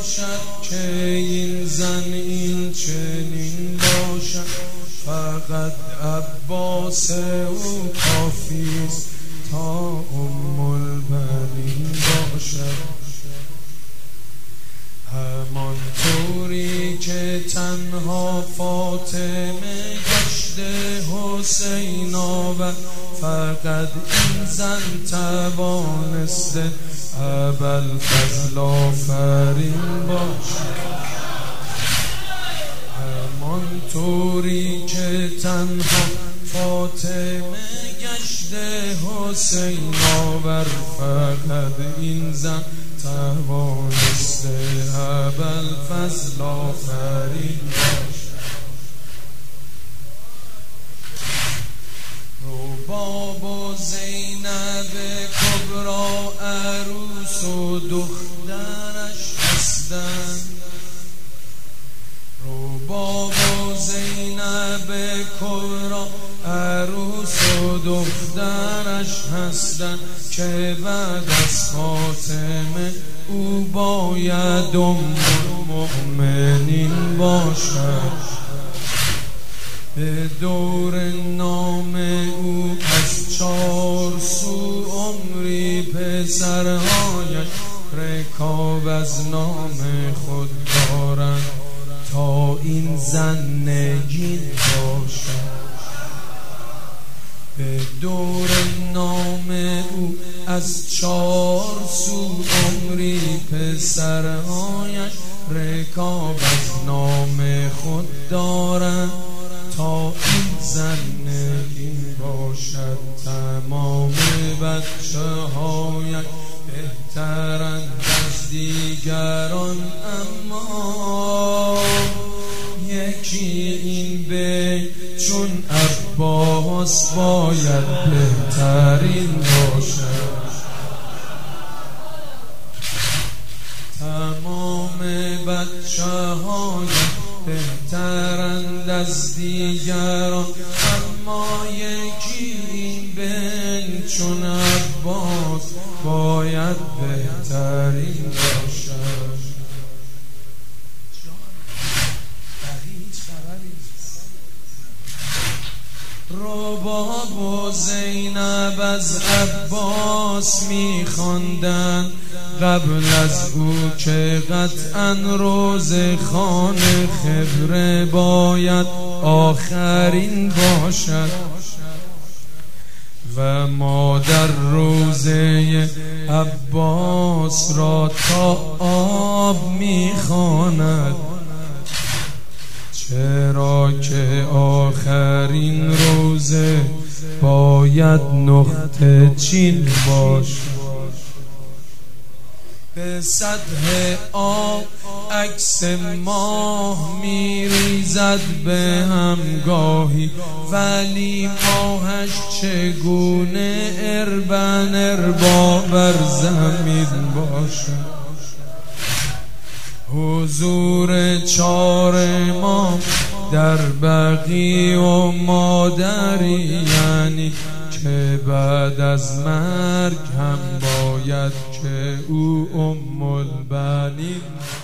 باشد که این زن این چنین باشد، فقط عباس او کافیست تا البنین باشد. همان طوری که تنها فاطمه گشته حسین آورد، فقط این زن توانسته ابوالفضل آفرین باشد. همان طوری که تنها فاطمه گشته حسین آورد، فقط این زن توانسته ابوالفضل آفرین باشد. رباب و زینب کبرا عروس و دخترش هستند. رباب و زینب کبرا عروس و دخترش هستند که بعد از فاطمه او باید المؤمنین باشد. به دور نام او از 4 سو عمری پسرهایش رکاب از نام خود دارند تا این زن نگین باشد. به دور نام او از 4 سو عمری پسرهایش رکاب از نام خود دارند تا این زن نگین باشد. تمام بچه هایش بهترند از دیگران، اما یکی این به چون عباس باید بهترین باشد. تمام بچه های بهترند از دیگران، اما یکی این به چون عباس باید بهترین باشد. رباب و زینب از عباس می‌خواندند قبل از او که قطعاً روز خان خضر باید آخرین باشد و مادر روزه عباس را تا آب می‌خواند، چرا که آخرین روزه باید نقطه چین باشد. به سطح آب عکس ماه میریزد به همگاهی، ولی ماهش چگونه اربا بر زمین باشد. حضور 4 امام در بقیع و مادری، یعنی که بعد از مرگ هم باید که او البنین